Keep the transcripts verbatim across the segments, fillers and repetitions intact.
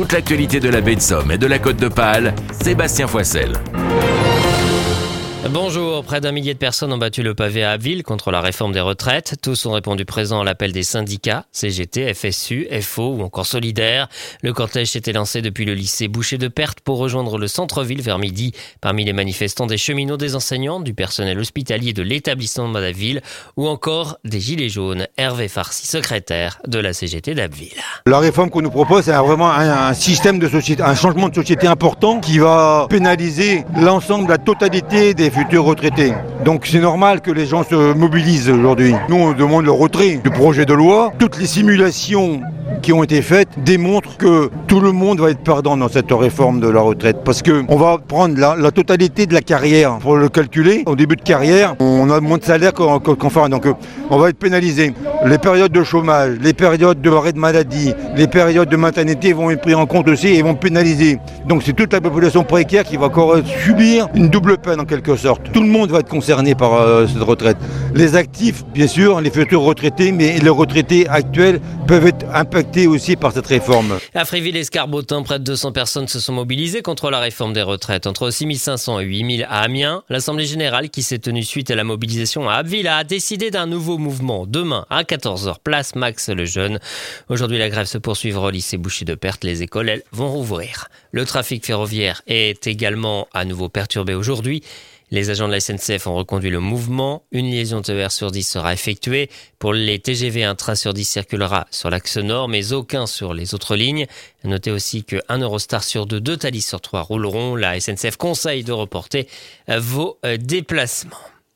toute l'actualité de la baie de Somme et de la Côte d'Opale, Sébastien Foissel. Bonjour, près d'un millier de personnes ont battu le pavé à Abbeville contre la réforme des retraites. Tous ont répondu présent à l'appel des syndicats, C G T, F S U, F O ou encore Solidaire. Le cortège s'était lancé depuis le lycée Boucher de Perthes pour rejoindre le centre-ville vers midi. Parmi les manifestants, des cheminots, des enseignants, du personnel hospitalier de l'établissement d'Abbeville ou encore des gilets jaunes. Hervé Farcy, secrétaire de la C G T d'Abbeville. La réforme qu'on nous propose, c'est vraiment un, un système de société, un changement de société important qui va pénaliser l'ensemble, la totalité des futurs retraités. Donc c'est normal que les gens se mobilisent aujourd'hui. Nous, on demande le retrait du projet de loi. Toutes les simulations qui ont été faites démontrent que tout le monde va être perdant dans cette réforme de la retraite parce qu'on va prendre la, la totalité de la carrière pour le calculer. Au début de carrière, on a moins de salaire qu'en, qu'en fin. Donc on va être pénalisé. Les périodes de chômage, les périodes de arrêt de maladie, les périodes de maternité vont être pris en compte aussi et vont pénaliser. Donc c'est toute la population précaire qui va encore subir une double peine en quelque sorte. Tout le monde va être concerné par euh, cette retraite. Les actifs, bien sûr, les futurs retraités, mais les retraités actuels peuvent être impactés aussi par cette réforme. À Fréville-Escarbotin, près de deux cents personnes se sont mobilisées contre la réforme des retraites. Entre six mille cinq cents et huit mille à Amiens, l'Assemblée générale qui s'est tenue suite à la mobilisation à Abbeville a décidé d'un nouveau mouvement. Demain, à quatorze heures, place Max Lejeune. Aujourd'hui, la grève se poursuivra au lycée Boucher de Perthes. Les écoles, elles, vont rouvrir. Le trafic ferroviaire est également à nouveau perturbé aujourd'hui. Les agents de la S N C F ont reconduit le mouvement. Une liaison T E R sur dix sera effectuée. Pour les T G V, un train sur dix circulera sur l'axe nord, mais aucun sur les autres lignes. Notez aussi qu'un Eurostar sur deux, deux Thalys sur trois rouleront. La S N C F conseille de reporter vos déplacements.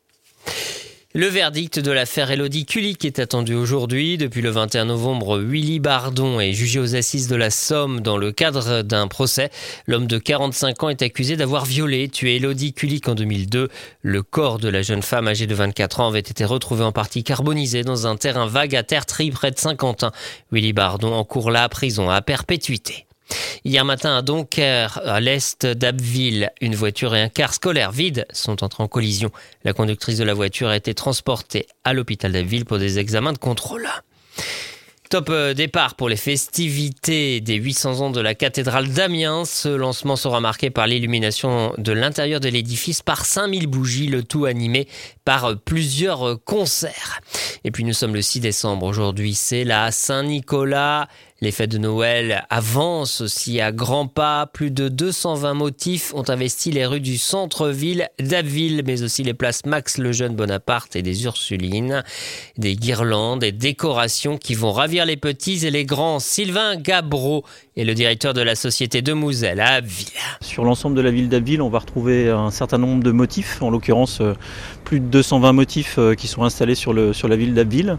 Le verdict de l'affaire Élodie Kulik est attendu aujourd'hui. Depuis le vingt et un novembre, Willy Bardon est jugé aux assises de la Somme dans le cadre d'un procès. L'homme de quarante-cinq ans est accusé d'avoir violé, tué Élodie Kulik en deux mille deux. Le corps de la jeune femme âgée de vingt-quatre ans avait été retrouvé en partie carbonisé dans un terrain vague à Tertry près de Saint-Quentin. Willy Bardon encourt la prison à perpétuité. Hier matin à Doncaire, à l'est d'Abbeville, une voiture et un car scolaire vide sont entrés en collision. La conductrice de la voiture a été transportée à l'hôpital d'Abbeville pour des examens de contrôle. Top départ pour les festivités des huit cents ans de la cathédrale d'Amiens. Ce lancement sera marqué par l'illumination de l'intérieur de l'édifice par cinq mille bougies, le tout animé par plusieurs concerts. Et puis nous sommes le six décembre. Aujourd'hui, c'est la Saint-Nicolas. Les fêtes de Noël avancent aussi à grands pas. Plus de deux cent vingt motifs ont investi les rues du centre-ville d'Abbeville, mais aussi les places Max Lejeune Bonaparte et des Ursulines. Des guirlandes et décorations qui vont ravir les petits et les grands. Sylvain Gabreau est le directeur de la société de Mouzelles à Abbeville. Sur l'ensemble de la ville d'Abbeville, on va retrouver un certain nombre de motifs, en l'occurrence plus de deux cent vingt motifs qui sont installés sur, le, sur la ville d'Abbeville.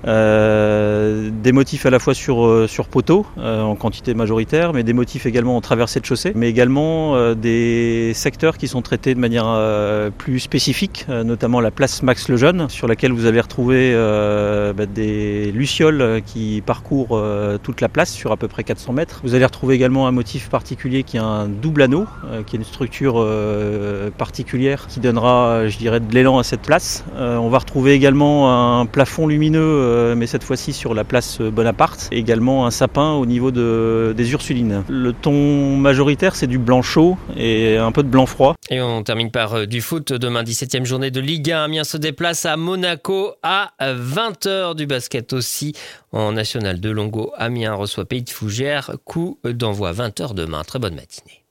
Euh, des motifs à la fois sur, sur poteaux euh, en quantité majoritaire, mais des motifs également en traversée de chaussée, mais également euh, des secteurs qui sont traités de manière euh, plus spécifique, euh, notamment la place Max Lejeune, sur laquelle vous allez retrouver euh, bah, des lucioles qui parcourent euh, toute la place sur à peu près quatre cents mètres. Vous allez retrouver également un motif particulier qui est un double anneau, euh, qui est une structure euh, particulière qui donnera, je dirais, de l'élan à cette place. Euh, on va retrouver également un plafond lumineux, euh, mais cette fois-ci sur la place Bonaparte, et également un sapin au niveau de, des Ursulines. Le ton majoritaire, c'est du blanc chaud et un peu de blanc froid. Et on termine par euh, du foot. Demain, dix-septième journée de Ligue un. Amiens se déplace à Monaco à vingt heures. Du basket aussi en National de Longo. Amiens reçoit Pays de Fougères. Coup d'envoi vingt heures demain. Très bonne matinée.